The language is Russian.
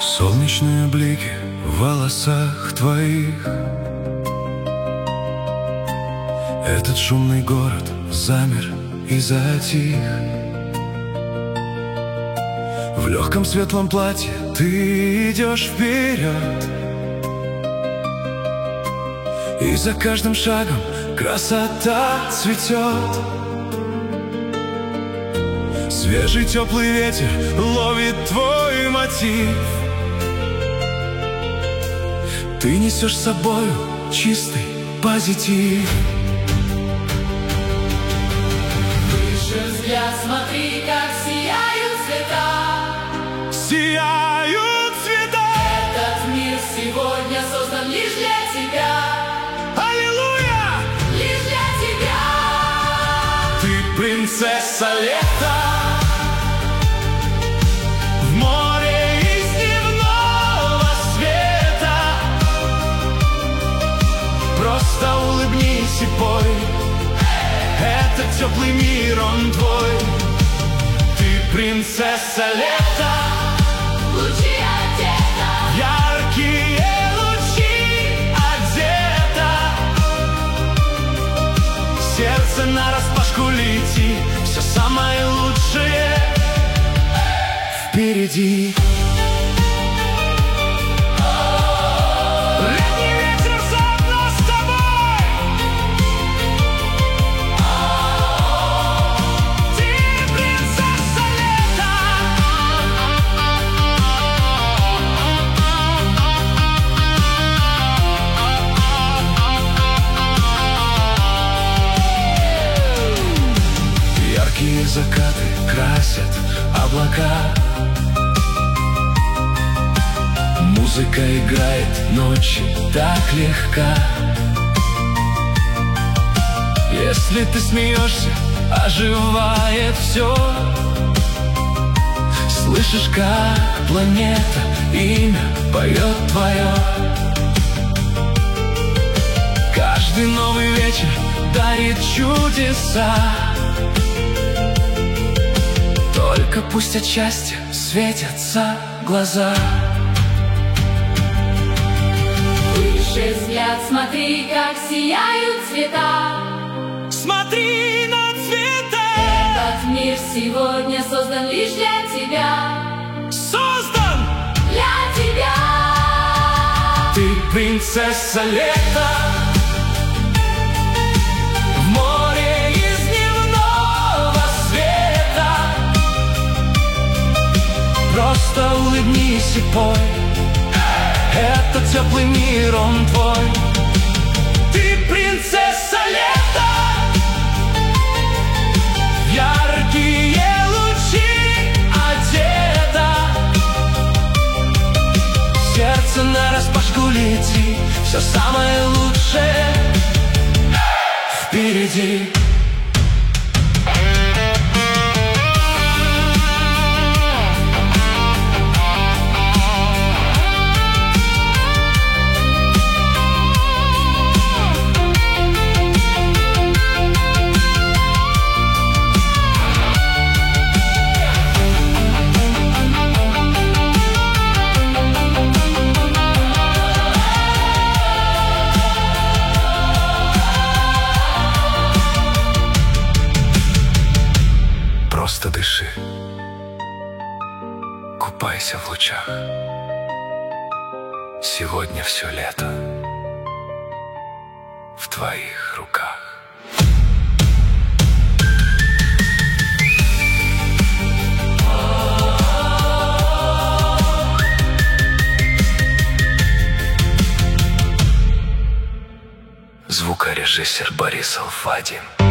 Солнечные блики в волосах твоих. Этот шумный город замер и затих. В легком светлом платье ты идешь вперед, и за каждым шагом красота цветет. Свежий теплый ветер ловит твой мотив. Ты несешь с собою чистый позитив. Выше взгляд, смотри, как сияют цвета. Сияют цвета. Этот мир сегодня создан лишь для тебя. Аллилуйя! Лишь для тебя. Ты принцесса лета. В море из дневного света. Просто улыбнись и пой. Это теплый мир, он твой. Ты принцесса лета. Лучи одета. Яркие лучи одета. Сердце нараспашку лети. Все самое лучшее впереди. Летний вечер заодно с тобой. Ты принцесса лета. Яркие закаты красят облака. Музыка играет ночи так легка. Если ты смеешься, оживает все. Слышишь, как планета имя поет твое. Каждый новый вечер дарит чудеса. Только пусть от счастья светятся глаза. Выше взгляд, смотри, как сияют цвета. Смотри на цвета. Этот мир сегодня создан лишь для тебя. Создан! Для тебя. Ты принцесса лета. В море из дневного света. Просто улыбнись и пой. Это теплый мир, он твой. Ты принцесса лета. В яркие лучи одета. Сердце нараспашку лети. Все самое лучшее впереди. Просто дыши, купайся в лучах. Сегодня все лето в твоих руках. Звукорежиссер Борисов Вадим.